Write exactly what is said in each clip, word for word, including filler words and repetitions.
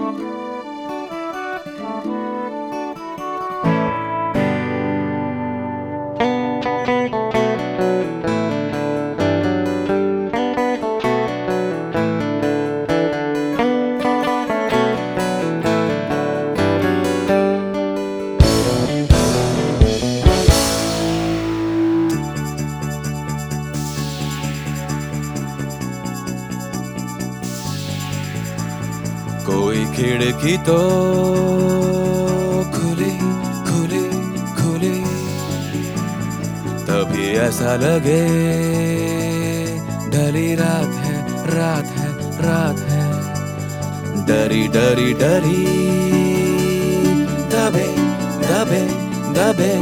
कोई खिड़की तो खुली खुली खुली, तभी ऐसा लगे ढली रात है रात है रात है। डरी डरी डरी दबे दबे दबे,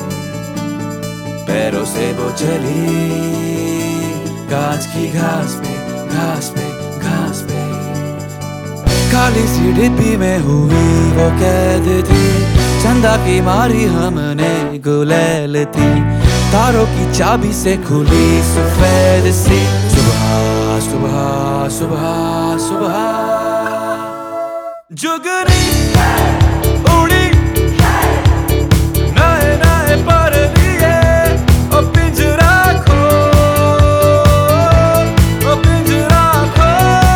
पैरों से वो चली कांच की घास पे घास पे घास पे। काली सी डिब्बी में हुई वो कैद थी, चंदा की मारी हमने गुलेल थी। तारों की चाबी से खुली सफेद सी सुबह सुबह सुबह सुबह। जुगनी उड़ी नए नए पर लिए, ओ पिंजरा खो ओ पिंजरा खो।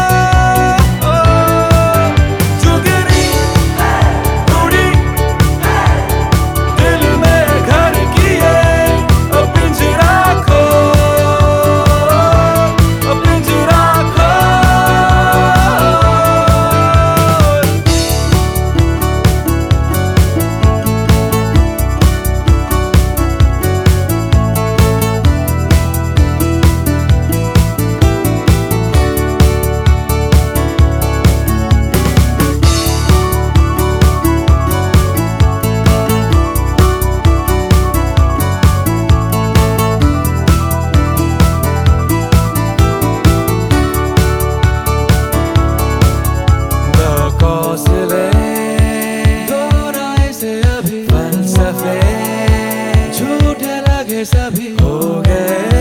जुगनी उड़ी दिल में घर किए, ओ पिंजरा खो ओ पिंजरा खो। झूठे लगे सभी हो गए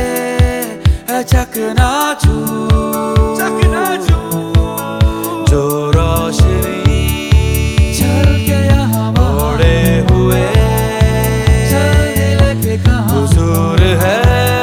चकनाचूर चकनाचूर। जो रोशनी चल के यहाँ ओढ़े हुए चलने कहाँ हुजूर है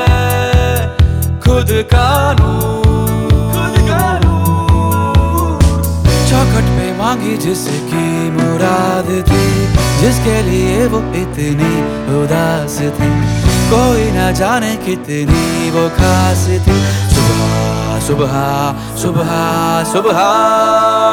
खुद का नूर खुद का नूर। चौखट पे मांगी जिसकी मुराद थी, जिसके लिए वो इतनी उदास थी, कोई ना जाने कितनी वो खास थी। सुबह सुबह सुबह सुबह